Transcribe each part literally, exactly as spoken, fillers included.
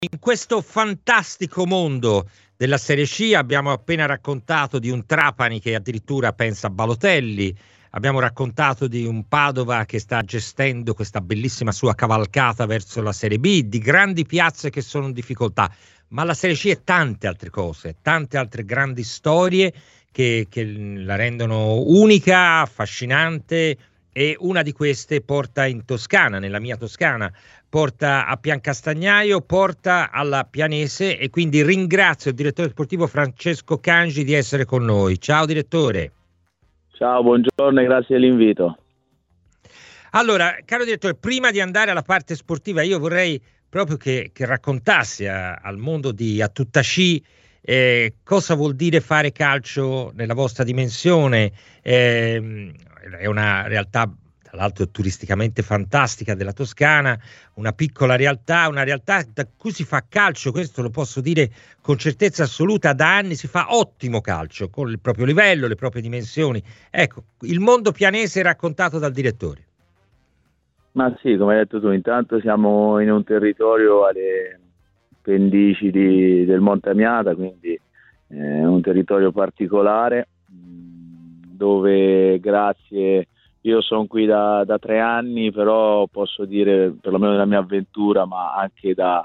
In questo fantastico mondo della Serie C abbiamo appena raccontato di un Trapani che addirittura pensa a Balotelli, abbiamo raccontato di un Padova che sta gestendo questa bellissima sua cavalcata verso la Serie B, di grandi piazze che sono in difficoltà, ma la Serie C è tante altre cose, tante altre grandi storie che, che la rendono unica, affascinante, e una di queste porta in Toscana, nella mia Toscana, porta a Piancastagnaio, porta alla Pianese, e quindi ringrazio il direttore sportivo Francesco Cangi di essere con noi. Ciao direttore. Ciao, buongiorno e grazie dell'invito. Allora, caro direttore, prima di andare alla parte sportiva, io vorrei proprio che, che raccontassi a, al mondo di A Tutta Sci eh, cosa vuol dire fare calcio nella vostra dimensione. Eh, è una realtà, tra l'altro, turisticamente fantastica della Toscana, una piccola realtà, una realtà da cui si fa calcio, questo lo posso dire con certezza assoluta, da anni si fa ottimo calcio, con il proprio livello, le proprie dimensioni. Ecco, il mondo pianese raccontato dal direttore. Ma sì, come hai detto tu, intanto siamo in un territorio alle pendici di, del Monte Amiata, quindi è eh, un territorio particolare, dove grazie, io sono qui da, da tre anni, però posso dire, perlomeno nella mia avventura, ma anche da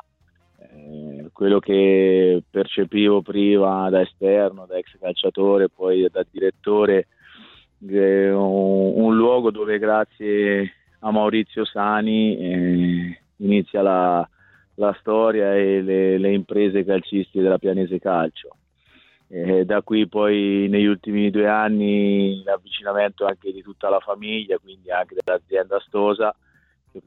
eh, quello che percepivo prima da esterno, da ex calciatore, poi da direttore, eh, un, un luogo dove grazie a Maurizio Sani eh, inizia la, la storia e le, le imprese calcistiche della Pianese Calcio. Eh, da qui poi negli ultimi due anni l'avvicinamento anche di tutta la famiglia, quindi anche dell'azienda Stosa, che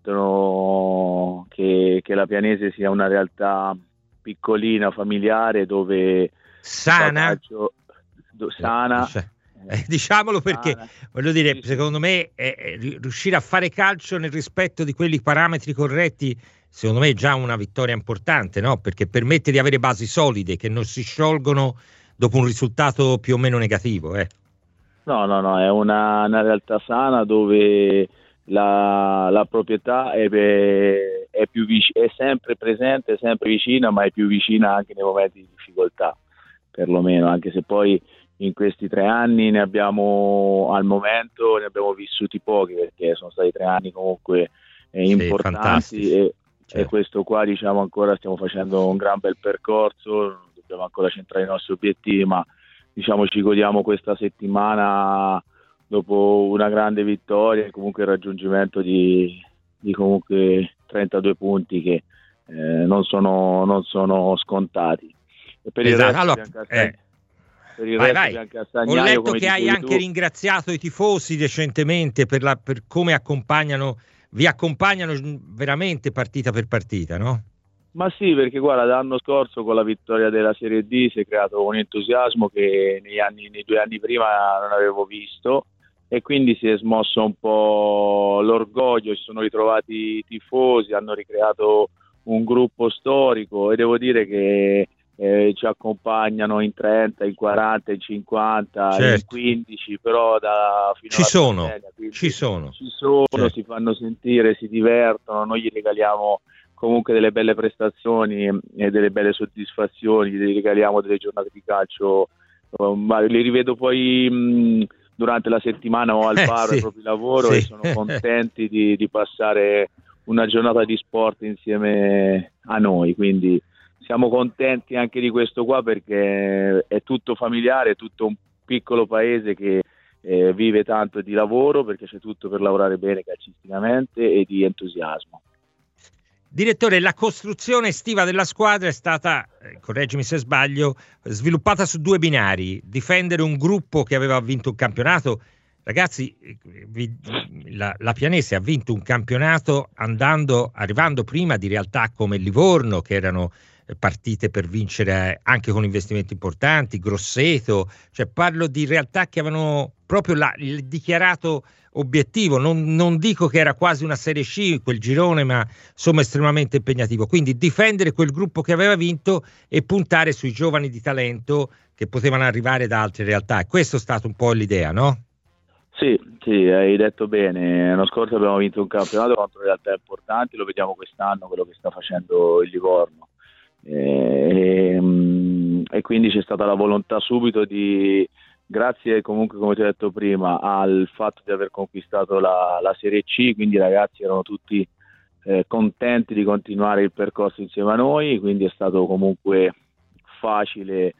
permettono che, che la Pianese sia una realtà piccolina, familiare, dove sana, calcio, do, sana Eh, diciamolo perché, sana. voglio dire, Sì, sì. secondo me è, è riuscire a fare calcio nel rispetto di quelli parametri corretti, secondo me è già una vittoria importante, no? Perché permette di avere basi solide che non si sciolgono dopo un risultato più o meno negativo. Eh. No, no, no, è una, una realtà sana dove la, la proprietà è, è, più vic- è sempre presente, è sempre vicina, ma è più vicina anche nei momenti di difficoltà, perlomeno, anche se poi in questi tre anni ne abbiamo, al momento ne abbiamo vissuti pochi, perché sono stati tre anni comunque eh, importanti, sì, e, certo. E questo qua, diciamo, ancora stiamo facendo un gran bel percorso, dobbiamo ancora centrare i nostri obiettivi, ma diciamo ci godiamo questa settimana dopo una grande vittoria e comunque il raggiungimento di, di comunque trentadue punti che eh, non sono, non sono scontati. E per esatto. il resto, allora, eh. Per il vai, resto vai. Ho letto che hai anche tu. ringraziato i tifosi recentemente per, la, per come accompagnano, vi accompagnano veramente partita per partita, no? Ma sì, perché guarda, l'anno scorso con la vittoria della Serie D si è creato un entusiasmo che negli anni, nei due anni prima non avevo visto, e quindi si è smosso un po' l'orgoglio, si sono ritrovati i tifosi, hanno ricreato un gruppo storico, e devo dire che Eh, ci accompagnano in trenta, in quaranta, in cinquanta, certo. in quindici, però da fino ci alla sono, Sardegna, ci sono, ci sono, certo. Si fanno sentire, si divertono, noi gli regaliamo comunque delle belle prestazioni e delle belle soddisfazioni, gli regaliamo delle giornate di calcio, ma li rivedo poi mh, durante la settimana o al bar eh, sì, ai propri lavoro sì. E sono contenti di, di passare una giornata di sport insieme a noi, quindi siamo contenti anche di questo qua, perché è tutto familiare, è tutto un piccolo paese che eh, vive tanto di lavoro, perché c'è tutto per lavorare bene calcisticamente, e di entusiasmo. Direttore, la costruzione estiva della squadra è stata, eh, correggimi se sbaglio, sviluppata su due binari: difendere un gruppo che aveva vinto un campionato. Ragazzi, vi, la, la Pianese ha vinto un campionato andando, arrivando prima di realtà come Livorno, che erano partite per vincere anche con investimenti importanti, Grosseto, cioè parlo di realtà che avevano proprio la, il dichiarato obiettivo, non, non dico che era quasi una Serie C quel girone, ma insomma estremamente impegnativo, quindi difendere quel gruppo che aveva vinto e puntare sui giovani di talento che potevano arrivare da altre realtà, e questo è stato un po' l'idea, no? Sì, sì, hai detto bene. L'anno scorso abbiamo vinto un campionato contro realtà importanti, lo vediamo quest'anno quello che sta facendo il Livorno. E, e quindi c'è stata la volontà subito di, grazie comunque come ti ho detto prima, al fatto di aver conquistato la, la Serie C, quindi i ragazzi erano tutti eh, contenti di continuare il percorso insieme a noi, quindi è stato comunque facile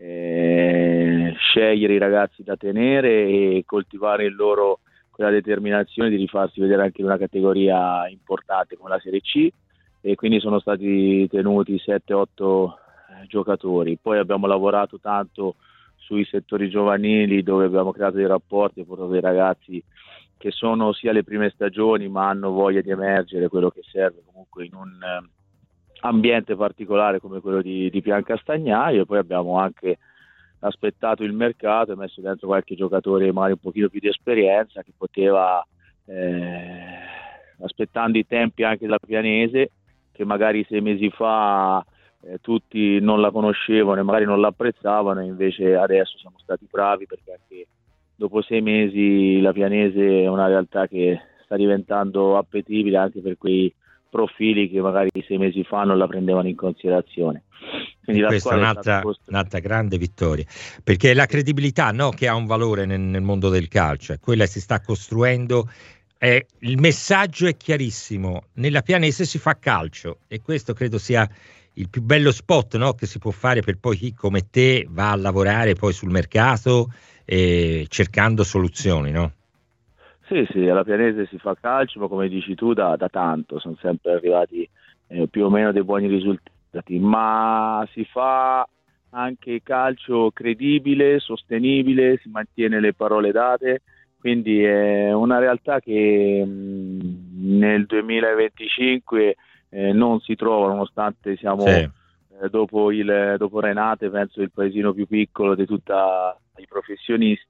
eh, scegliere i ragazzi da tenere e coltivare in loro quella determinazione di rifarsi vedere anche in una categoria importante come la Serie C, e quindi sono stati tenuti sette otto giocatori. Poi abbiamo lavorato tanto sui settori giovanili, dove abbiamo creato dei rapporti e portato dei ragazzi che sono sia le prime stagioni ma hanno voglia di emergere, quello che serve comunque in un eh, ambiente particolare come quello di, di Piancastagnaio. E poi abbiamo anche aspettato il mercato e messo dentro qualche giocatore magari un pochino più di esperienza che poteva, eh, aspettando i tempi anche della Pianese, che magari sei mesi fa eh, tutti non la conoscevano e magari non l'apprezzavano, e invece adesso siamo stati bravi, perché anche dopo sei mesi la Pianese è una realtà che sta diventando appetibile anche per quei profili che magari sei mesi fa non la prendevano in considerazione. Quindi la questa è un'altra, costruita... un'altra grande vittoria, perché la credibilità, no, che ha un valore nel, nel mondo del calcio, è quella che si sta costruendo. Eh, il messaggio è chiarissimo: nella Pianese si fa calcio, e questo credo sia il più bello spot, no, che si può fare per poi chi come te va a lavorare poi sul mercato eh, cercando soluzioni, no? Sì, sì, alla Pianese si fa calcio, ma come dici tu da, da tanto, sono sempre arrivati eh, più o meno dei buoni risultati, ma si fa anche calcio credibile, sostenibile, si mantiene le parole date, quindi è una realtà che mh, nel duemilaventicinque eh, non si trova, nonostante siamo Sì. eh, dopo, il, dopo Renate, penso il paesino più piccolo di tutti i professionisti,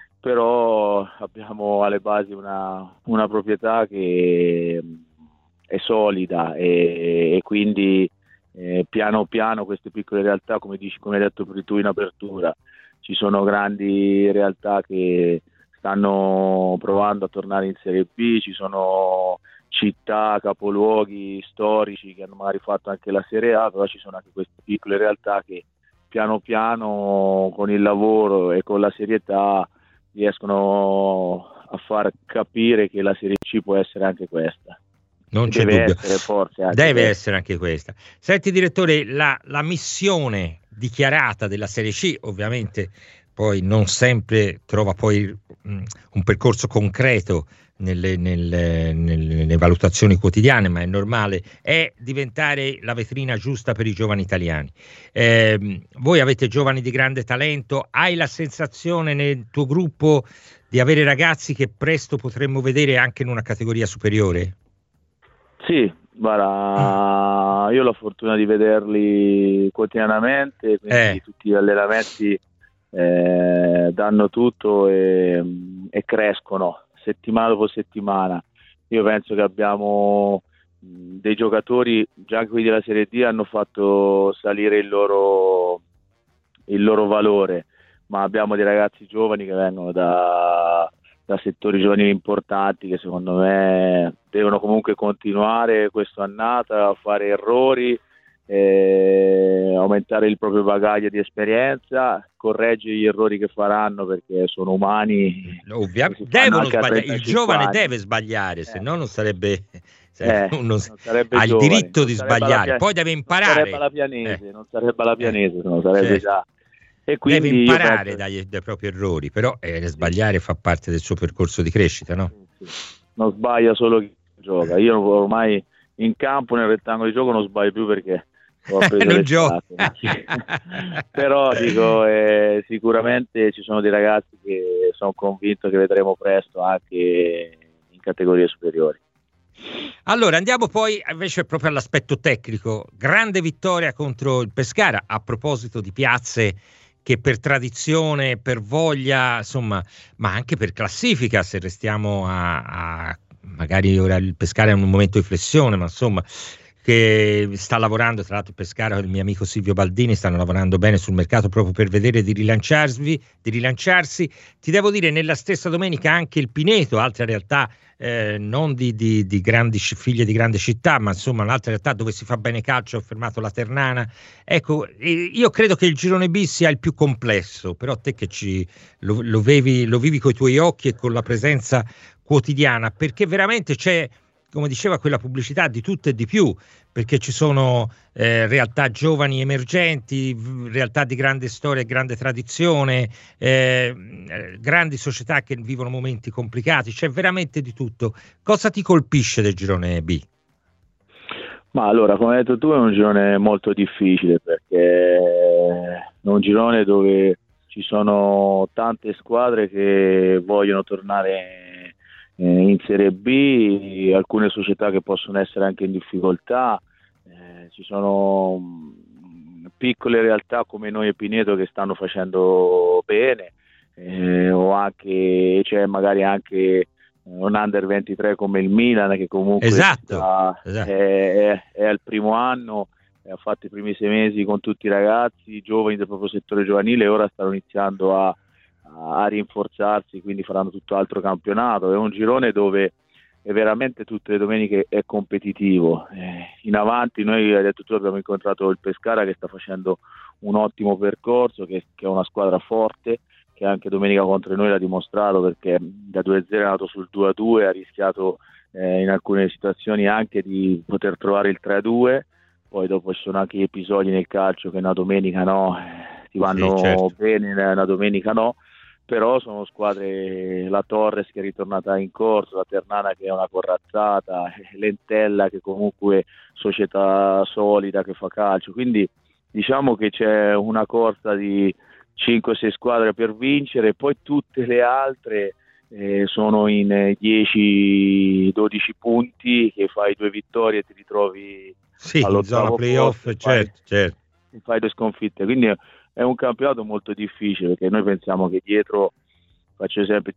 però abbiamo alle basi una, una proprietà che è solida, e, e quindi eh, piano piano queste piccole realtà, come dici, come hai detto tu in apertura, ci sono grandi realtà che stanno provando a tornare in Serie B, ci sono città, capoluoghi storici che hanno magari fatto anche la Serie A, però ci sono anche queste piccole realtà che piano piano con il lavoro e con la serietà riescono a far capire che la Serie C può essere anche questa. Non c'è deve dubbio, essere, forse anche deve questa. essere anche questa. Senti direttore, la, la missione dichiarata della Serie C ovviamente poi non sempre trova poi mh, un percorso concreto nelle, nelle, nelle, nelle valutazioni quotidiane, ma è normale, è diventare la vetrina giusta per i giovani italiani. Eh, voi avete giovani di grande talento, hai la sensazione nel tuo gruppo di avere ragazzi che presto potremmo vedere anche in una categoria superiore? Sì, guarda, io ho la fortuna di vederli quotidianamente, quindi Eh. tutti gli allenamenti eh, danno tutto e, e crescono settimana dopo settimana. Io penso che abbiamo dei giocatori, già anche quelli della Serie D, hanno fatto salire il loro, il loro valore, ma abbiamo dei ragazzi giovani che vengono da, da settori giovanili importanti, che secondo me devono comunque continuare questa annata a fare errori, eh, aumentare il proprio bagaglio di esperienza, correggere gli errori che faranno, perché sono umani. Ovviamente devono sbagliare, il giovane anni. deve sbagliare, eh. se no non sarebbe, eh, uno, non sarebbe ha il giovane, diritto di sbagliare, pia- poi deve imparare. Non sarebbe la Pianese, eh. non sarebbe la Pianese, eh. non sarebbe certo. già. E quindi deve imparare penso... dai, dai propri errori, però eh, sì. sbagliare fa parte del suo percorso di crescita, no? Sì, sì. Non sbaglia solo chi gioca. Io ormai in campo, nel rettangolo di gioco, non sbaglio più perché ho preso non le gioca. Però dico, eh, sicuramente ci sono dei ragazzi che sono convinto che vedremo presto anche in categorie superiori. Allora andiamo poi invece proprio all'aspetto tecnico. Grande vittoria contro il Pescara, a proposito di piazze che per tradizione, per voglia, insomma, ma anche per classifica, se restiamo a, a magari ora il Pescara è un momento di flessione, ma insomma che sta lavorando, tra l'altro Pescara e il mio amico Silvio Baldini stanno lavorando bene sul mercato proprio per vedere di rilanciarsi, di rilanciarsi. Ti devo dire, nella stessa domenica anche il Pineto, altra realtà eh, non di, di, di grandi figlie di grandi città, ma insomma un'altra realtà dove si fa bene calcio, ha fermato la Ternana. Ecco, io credo che il girone B sia il più complesso, però te che ci lo, lo, vevi, lo vivi coi tuoi occhi e con la presenza quotidiana, perché veramente c'è, come diceva quella pubblicità, di tutto e di più, perché ci sono eh, realtà giovani emergenti, realtà di grande storia e grande tradizione, eh, grandi società che vivono momenti complicati, c'è veramente di tutto. Cosa ti colpisce del girone B? Ma allora, come hai detto tu, è un girone molto difficile, perché è un girone dove ci sono tante squadre che vogliono tornare in Serie B, alcune società che possono essere anche in difficoltà, eh, ci sono piccole realtà come noi e Pineto che stanno facendo bene, eh, o anche c'è magari anche un under ventitré come il Milan che comunque esatto, sta, esatto. È, è, è al primo anno, ha fatto i primi sei mesi con tutti i ragazzi, i giovani del proprio settore giovanile, e ora stanno iniziando a a rinforzarsi, quindi faranno tutt'altro campionato. È un girone dove è veramente tutte le domeniche è competitivo. Eh, in avanti noi, hai detto tu, abbiamo incontrato il Pescara che sta facendo un ottimo percorso, che, che è una squadra forte, che anche domenica contro noi l'ha dimostrato, perché da due a zero è andato sul due a due, ha rischiato eh, in alcune situazioni anche di poter trovare il tre a due. Poi dopo ci sono anche gli episodi nel calcio che una domenica no, ti vanno sì, certo. bene, una domenica no. Però sono squadre, la Torres che è ritornata in corso, la Ternana che è una corazzata, l'Entella che comunque società solida che fa calcio, quindi diciamo che c'è una corsa di cinque sei squadre per vincere, e poi tutte le altre eh, sono in dieci dodici punti, che fai due vittorie e ti ritrovi sì, in zona playoff, posto, certo, fai, certo. fai due sconfitte, quindi è un campionato molto difficile, perché noi pensiamo che dietro, faccio esempio,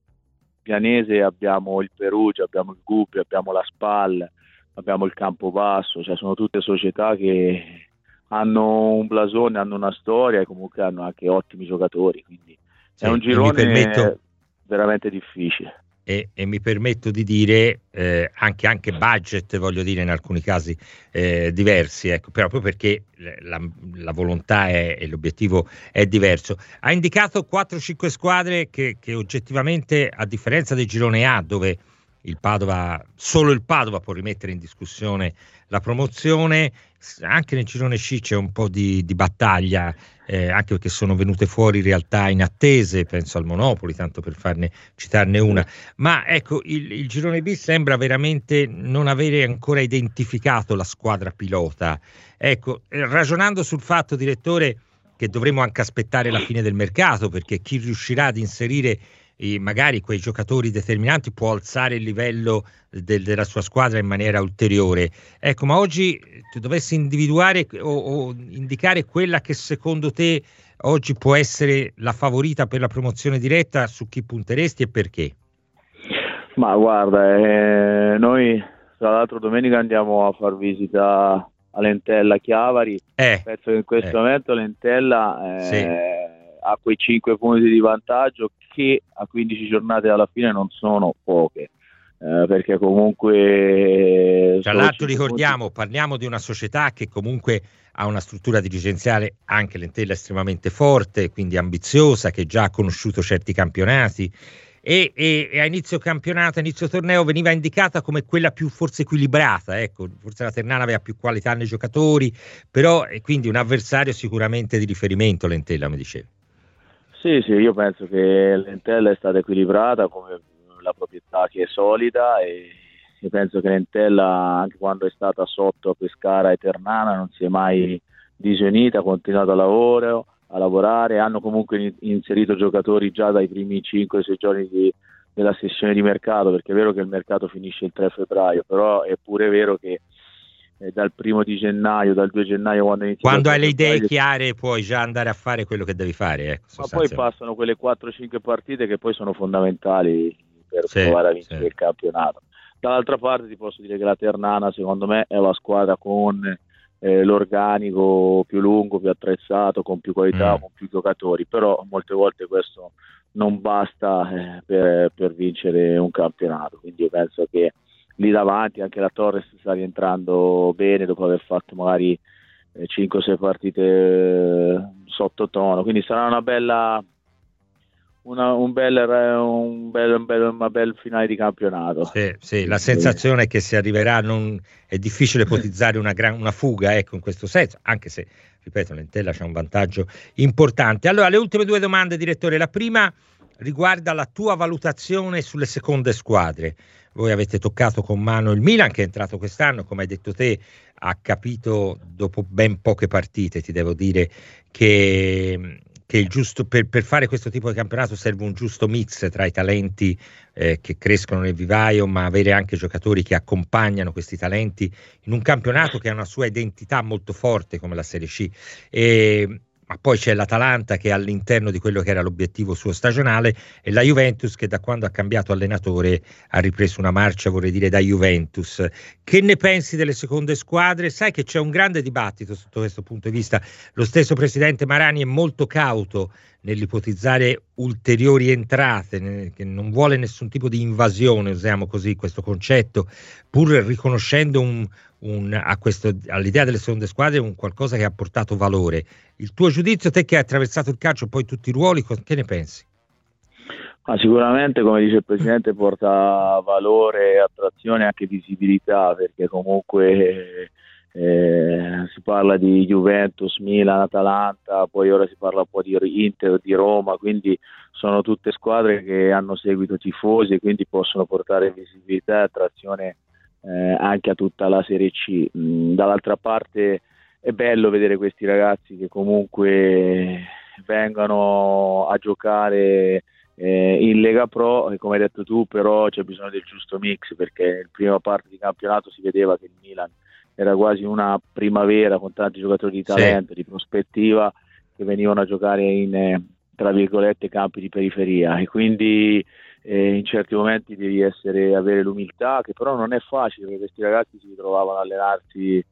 Pianese abbiamo il Perugia, abbiamo il Gubbio, abbiamo la Spal, abbiamo il Campobasso, cioè sono tutte società che hanno un blasone, hanno una storia e comunque hanno anche ottimi giocatori, quindi sì, è un girone permetto... veramente difficile. E, e mi permetto di dire eh, anche, anche budget, voglio dire, in alcuni casi eh, diversi, ecco, proprio perché la, la volontà è, e l'obiettivo è diverso. Ha indicato quattro cinque squadre che, che oggettivamente, a differenza del girone A, dove il Padova, solo il Padova può rimettere in discussione la promozione, anche nel girone C c'è un po' di, di battaglia, eh, anche perché sono venute fuori realtà inattese, penso al Monopoli, tanto per farne citarne una. Ma ecco, il, il girone B sembra veramente non avere ancora identificato la squadra pilota. Ecco, ragionando sul fatto, direttore, che dovremo anche aspettare la fine del mercato, perché chi riuscirà ad inserire e magari quei giocatori determinanti può alzare il livello del, della sua squadra in maniera ulteriore. Ecco, ma oggi tu dovessi individuare o, o indicare quella che secondo te oggi può essere la favorita per la promozione diretta, su chi punteresti e perché? Ma guarda, eh, noi tra l'altro domenica andiamo a far visita a Lentella Chiavari, eh, penso che in questo eh. momento Lentella eh, sì. ha quei cinque punti di vantaggio che a quindici giornate alla fine non sono poche, eh, perché comunque tra l'altro ricordiamo, punti... parliamo di una società che comunque ha una struttura dirigenziale, anche Lentella, estremamente forte, quindi ambiziosa, che già ha conosciuto certi campionati e, e, e a inizio campionato, a inizio torneo veniva indicata come quella più forse equilibrata, ecco, forse la Ternana aveva più qualità nei giocatori, però e quindi un avversario sicuramente di riferimento, Lentella, mi dicevi. Sì, sì, io penso che Lentella è stata equilibrata, come la proprietà che è solida, e io penso che Lentella, anche quando è stata sotto a Pescara e Ternana, non si è mai disunita, ha continuato a lavorare, a lavorare, hanno comunque inserito giocatori già dai primi cinque sei giorni di, della sessione di mercato, perché è vero che il mercato finisce il tre febbraio, però è pure vero che eh, dal primo di gennaio, dal due gennaio, quando inizia quando hai le idee chiare puoi già andare a fare quello che devi fare, ecco, ma poi passano quelle quattro cinque partite che poi sono fondamentali per sì, provare a vincere sì. il campionato. Dall'altra parte ti posso dire che la Ternana secondo me è la squadra con eh, l'organico più lungo, più attrezzato, con più qualità, mm. con più giocatori, però molte volte questo non basta eh, per, per vincere un campionato, quindi io penso che lì davanti anche la Torres sta rientrando bene dopo aver fatto magari eh, cinque sei partite eh, sottotono, quindi sarà una bella una, un, bel, un, bel, un, bel, una bel finale di campionato. Sì, sì, la sensazione è che si arriverà, non, è difficile ipotizzare una, gran, una fuga, ecco, in questo senso, anche se, ripeto, l'Entella c'ha un vantaggio importante. Allora, le ultime due domande, direttore. La prima riguarda la tua valutazione sulle seconde squadre. Voi avete toccato con mano il Milan, che è entrato quest'anno, come hai detto te, ha capito dopo ben poche partite, ti devo dire, che, che il giusto, per, per fare questo tipo di campionato serve un giusto mix tra i talenti eh, che crescono nel vivaio, ma avere anche giocatori che accompagnano questi talenti in un campionato che ha una sua identità molto forte come la Serie C. E, ma poi c'è l'Atalanta che è all'interno di quello che era l'obiettivo suo stagionale, e la Juventus che da quando ha cambiato allenatore ha ripreso una marcia, vorrei dire, da Juventus. Che ne pensi delle seconde squadre? Sai che c'è un grande dibattito sotto questo punto di vista. Lo stesso presidente Marani è molto cauto nell'ipotizzare ulteriori entrate, che non vuole nessun tipo di invasione, usiamo così questo concetto, pur riconoscendo un, un, a questo, all'idea delle seconde squadre un qualcosa che ha portato valore. Il tuo giudizio, te che hai attraversato il calcio, poi tutti i ruoli, che ne pensi? Ah, sicuramente, come dice il Presidente, porta valore, attrazione e anche visibilità, perché comunque eh, si parla di Juventus, Milan, Atalanta, poi ora si parla un po' di Inter, di Roma, quindi sono tutte squadre che hanno seguito tifosi e quindi possono portare visibilità e attrazione eh, anche a tutta la Serie C. Mm, dall'altra parte è bello vedere questi ragazzi che comunque vengono a giocare eh, in Lega Pro, e come hai detto tu però c'è bisogno del giusto mix, perché nella prima parte di campionato si vedeva che il Milan era quasi una primavera con tanti giocatori di talento, sì, di prospettiva, che venivano a giocare in eh, tra virgolette campi di periferia, e quindi eh, in certi momenti devi essere avere l'umiltà, che però non è facile, perché questi ragazzi si ritrovavano a allenarsi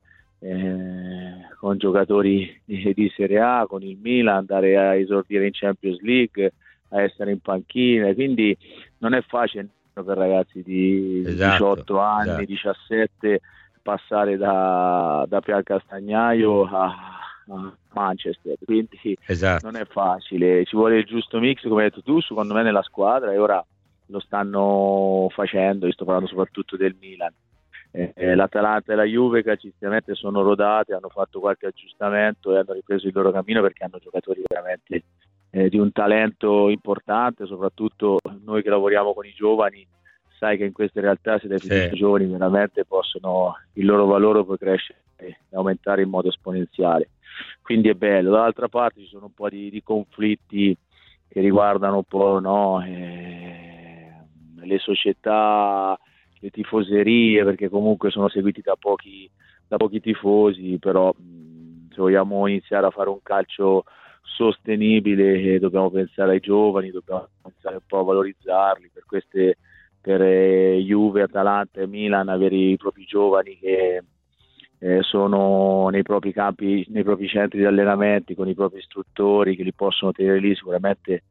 Eh, con giocatori di, di Serie A, con il Milan, andare a esordire in Champions League, a essere in panchina, quindi non è facile per ragazzi di esatto, diciotto anni, esatto. diciassette, passare da, da Piancastagnaio a, a Manchester, quindi esatto. non è facile, ci vuole il giusto mix, come hai detto tu, secondo me nella squadra, e ora lo stanno facendo. Io sto parlando soprattutto del Milan. Eh, l'Atalanta e la Juve calcisticamente sono rodate, hanno fatto qualche aggiustamento e hanno ripreso il loro cammino, perché hanno giocatori veramente eh, di un talento importante, soprattutto noi che lavoriamo con i giovani, sai che in queste realtà se dai più sì. giovani veramente possono, il loro valore può crescere e aumentare in modo esponenziale, quindi è bello. Dall'altra parte ci sono un po' di, di conflitti che riguardano un po' no, eh, le società, le tifoserie, perché comunque sono seguiti da pochi, da pochi tifosi, però mh, se vogliamo iniziare a fare un calcio sostenibile eh, dobbiamo pensare ai giovani, dobbiamo pensare un po' a valorizzarli, per queste per eh, Juve, Atalanta e Milan avere i propri giovani che eh, sono nei propri campi, nei propri centri di allenamenti con i propri istruttori che li possono tenere lì, sicuramente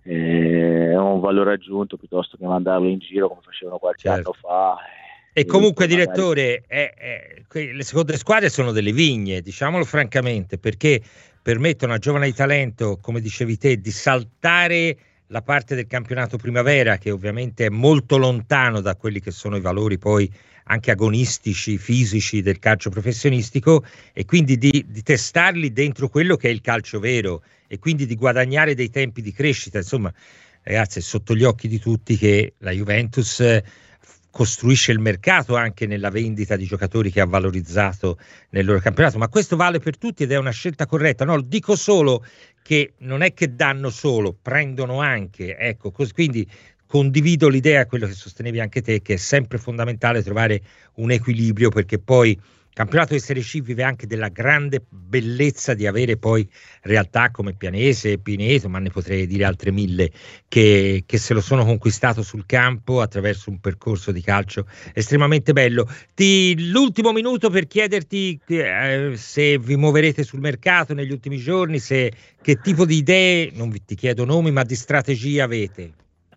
è un valore aggiunto piuttosto che mandarlo in giro come facevano qualche certo. anno fa. E, e comunque direttore è, è, le seconde squadre sono delle vigne, diciamolo francamente, perché permettono a giovani di talento, come dicevi te, di saltare la parte del campionato primavera, che ovviamente è molto lontano da quelli che sono i valori poi anche agonistici, fisici del calcio professionistico, e quindi di, di testarli dentro quello che è il calcio vero, e quindi di guadagnare dei tempi di crescita. Insomma, ragazzi, è sotto gli occhi di tutti che la Juventus eh, costruisce il mercato anche nella vendita di giocatori che ha valorizzato nel loro campionato, ma questo vale per tutti ed è una scelta corretta. No, dico solo che non è che danno solo, prendono anche, ecco, cos- quindi condivido l'idea, quello che sostenevi anche te, che è sempre fondamentale trovare un equilibrio, perché poi campionato di Serie C vive anche della grande bellezza di avere poi realtà come Pianese, Pineto, ma ne potrei dire altre mille che, che se lo sono conquistato sul campo attraverso un percorso di calcio estremamente bello. Ti, l'ultimo minuto per chiederti eh, se vi muoverete sul mercato negli ultimi giorni, se, che tipo di idee, non vi, ti chiedo nomi, ma di strategia avete?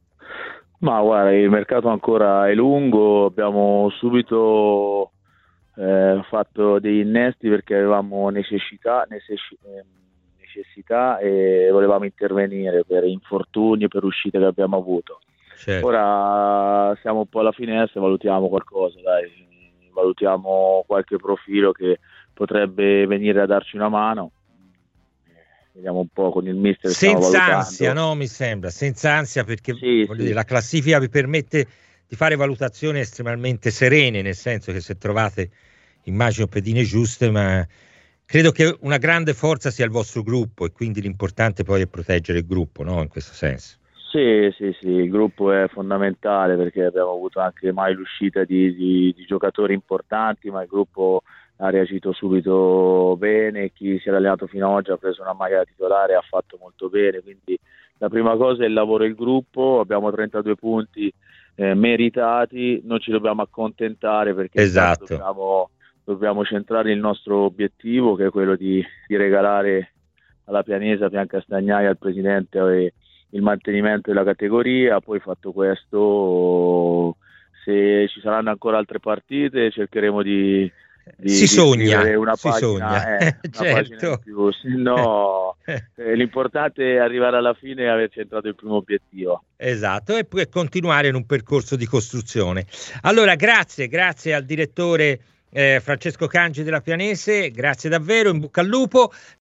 Ma guarda, il mercato ancora è lungo, abbiamo subito eh, fatto degli innesti perché avevamo necessità, necessi- eh, necessità e volevamo intervenire per infortuni e per uscite che abbiamo avuto. Certo. Ora siamo un po' alla finestra, valutiamo qualcosa, dai, valutiamo qualche profilo che potrebbe venire a darci una mano. Vediamo un po' con il mister. Senza ansia, no? Mi sembra, senza ansia, perché sì, voglio sì. dire, la classifica vi permette di fare valutazioni estremamente serene, nel senso che se trovate, immagino, pedine giuste, ma credo che una grande forza sia il vostro gruppo e quindi l'importante poi è proteggere il gruppo, no? In questo senso. Sì, sì, sì, il gruppo è fondamentale perché abbiamo avuto anche mai l'uscita di, di, di giocatori importanti, ma il gruppo ha reagito subito bene, chi si è allenato fino ad oggi ha preso una maglia titolare e ha fatto molto bene, quindi la prima cosa è il lavoro del gruppo, abbiamo trentadue punti eh, meritati, non ci dobbiamo accontentare perché esatto. dobbiamo, dobbiamo centrare il nostro obiettivo che è quello di, di regalare alla Pianese, a Piancastagnaia, al presidente e il mantenimento della categoria. Poi fatto questo, se ci saranno ancora altre partite cercheremo di Di, si di sogna, una si pagina, sogna. Eh, una certo. pagina in più, se no eh, l'importante è arrivare alla fine e aver centrato il primo obiettivo. Esatto, e poi continuare in un percorso di costruzione. Allora, grazie, grazie al direttore eh, Francesco Cangi della Pianese, grazie davvero, in bocca al lupo.